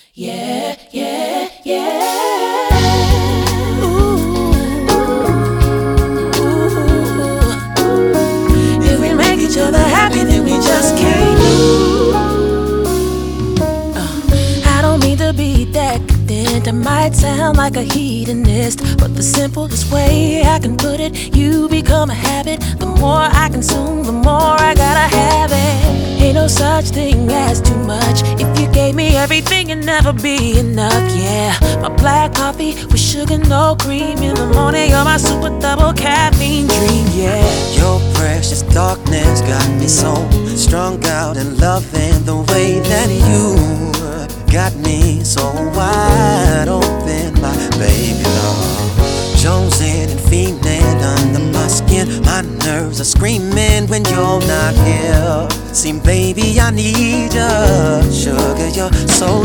Yeah, yeah, yeah. Ooh, ooh. If we make each other happy, then we just can't lose. I don't mean to be decadent. I might sound like a hedonist, but the simplest way I can put it, you become a habit. The more I consume, the more I gotta have it. Ain't no such thing as too much. If you gave me everything, it'd never be enough. Yeah, my black coffee with sugar, no cream. In the morning, you're my super double caffeine dream. Yeah, your precious darkness got me so strung out and loving the way that you got me so wide open, my baby love. Jonesing and fiending under my skin. My nerves are screaming when you're not here. See, baby, I need you. Sugar, you're so